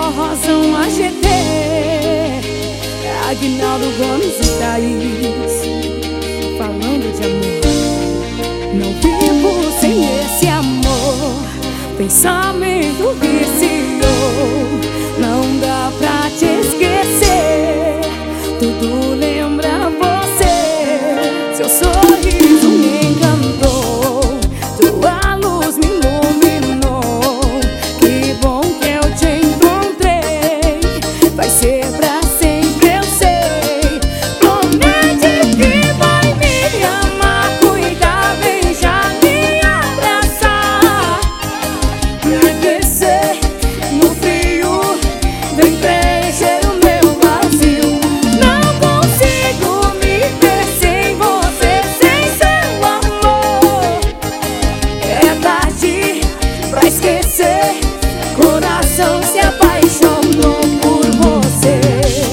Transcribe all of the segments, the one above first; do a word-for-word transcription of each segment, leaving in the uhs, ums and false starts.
Forrozão A G T, Aguinaldo Gomes e Thaís, falando de amor. Não vivo sem esse amor, pensamento viciou. Não dá pra te esquecer, tudo lembra você. Seu sorriso me encantou, tua luz me iluminou. Que bom que eu te encontrei, vai ser pra sempre, eu sei. Promete que vai me amar, cuidar, beijar, me abraçar, me aquecer no frio, vem preencher o meu vazio. Não consigo me ver sem você, sem seu amor. É tarde pra esquecer, coração se apaixonou por você.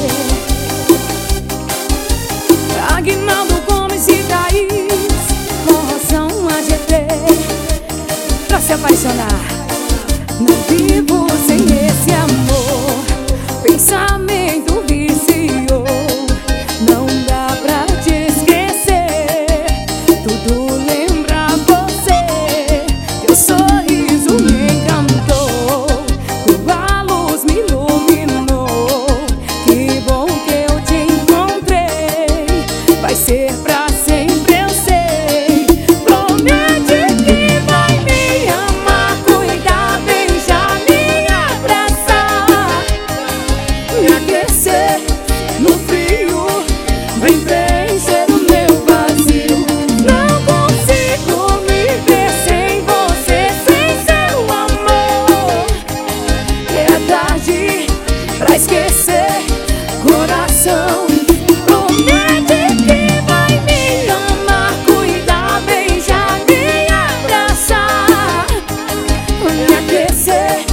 Aguinaldo Gomes e Thaís, Forrozão A G T, pra se apaixonar. Não vivo sem esse amor, pensamento viciou. Não dá pra te esquecer, tudo lembra você. Teu sorriso me encantou, tua luz me iluminou. Que bom que eu te encontrei, vai ser pra sempre, eu sei. Promete que vai me amar, cuidar, beijar, me abraçar, me aquecer no frio, vem preencher o meu vazio. Não consigo me ver sem você, sem seu amor. É tarde pra esquecer, coração. Promete que vai me amar, cuidar, beijar, me abraçar, me aquecer